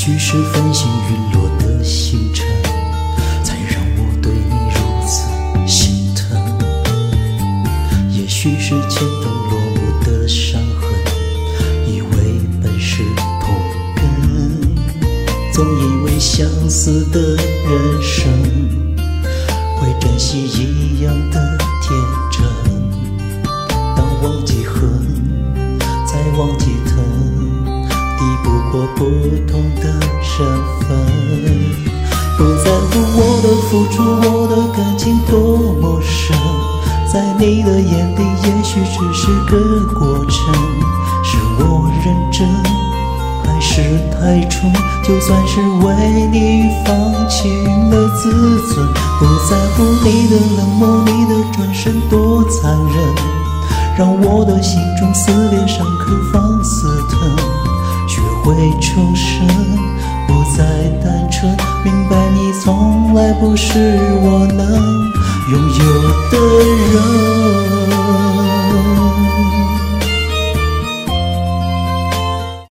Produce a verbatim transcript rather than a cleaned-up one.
许是繁星陨落的星辰，才让我对你如此心疼。也许是牵动落幕的伤痕，以为本是同根，总以为相似的人生会珍惜一样的天真。当忘记恨，再忘记疼，抵不过不同的身份。不在乎我的付出，我的感情多么深，在你的眼里也许只是个过程。是我认真还是太蠢，就算是为你放弃了自尊。不在乎你的冷漠，你的转身多残忍，让我的心中撕裂伤口放肆疼。学会重生，不再单纯，明白你从来不是我能